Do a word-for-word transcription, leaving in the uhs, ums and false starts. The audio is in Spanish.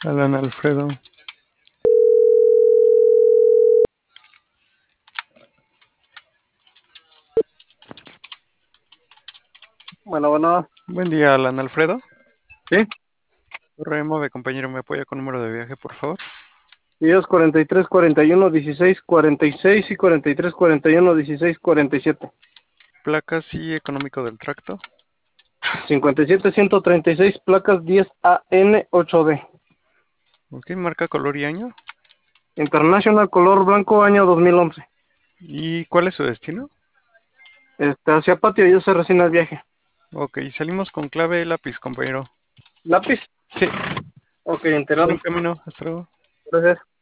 Alan Alfredo. Bueno, bueno, Buen día, Alan Alfredo. sí. Remo de compañero, ¿me apoya con número de viaje, por favor? Días cuarenta y tres, cuarenta y uno, dieciséis, cuarenta y seis y cuarenta y tres, cuarenta y uno, dieciséis, cuarenta y siete. Placas y económico del tracto. cincuenta y siete, ciento treinta y seis, placas diez A N ocho D. Ok, marca, color y año. International, color blanco, año dos mil once. ¿Y cuál es su destino? Este, hacia Patio, ya se recién el viaje. Ok, salimos con clave y lápiz, compañero. ¿Lápiz? Sí, Ok, enterado. buen camino, hasta luego. Gracias.